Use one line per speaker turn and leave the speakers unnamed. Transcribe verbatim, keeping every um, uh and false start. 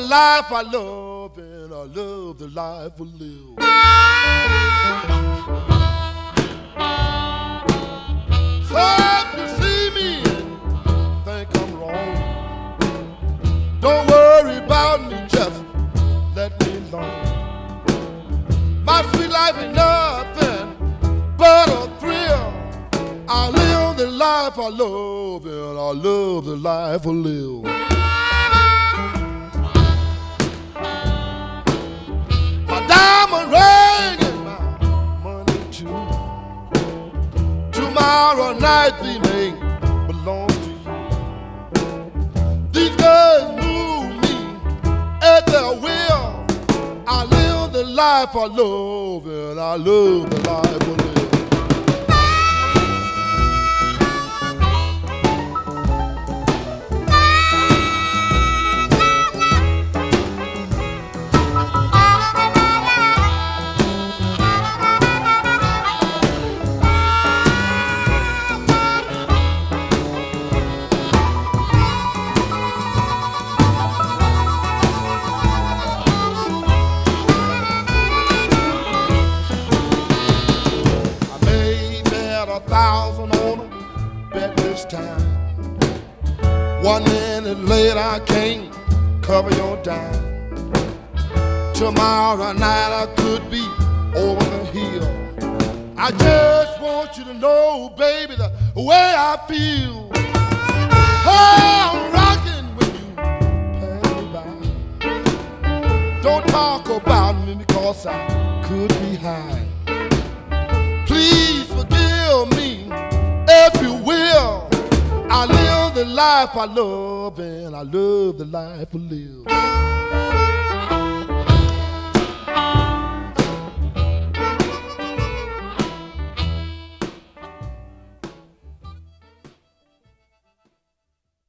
life I love, and I love the life I live. So if you see me and think I'm wrong, don't worry about me, just let me alone. My sweet life ain't nothing but a thrill. I live the life I love, and I love the life I live. My diamond ring and my money too. Tomorrow night they may belong to you. These girls move me at their will. I live the life I love, and I love the life I live. Thousand on a bet this time. One minute later I can't cover your dime. Tomorrow night I could be over the hill. I just want you to know, baby, the way I feel. Oh, I'm rocking when you pass me by. Don't talk about me because I could be high. Please forgive me, if you will. I live the life I love, and I love the life I live.